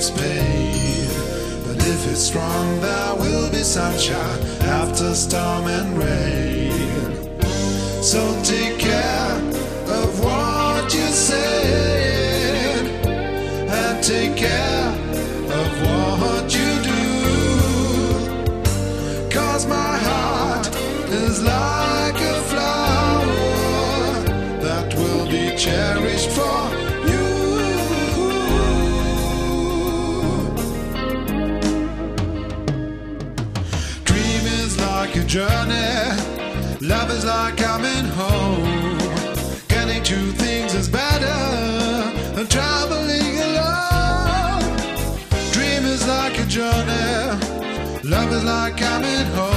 its pain. But if it's strong, there will be sunshine after storm and rain. So take care of what you said, and take care of what you do. 'Cause my heart is like a flower that will be cherished for you. Dream is like a journey, love is like coming home. Getting to things is better than traveling alone. Dream is like a journey, love is like coming home.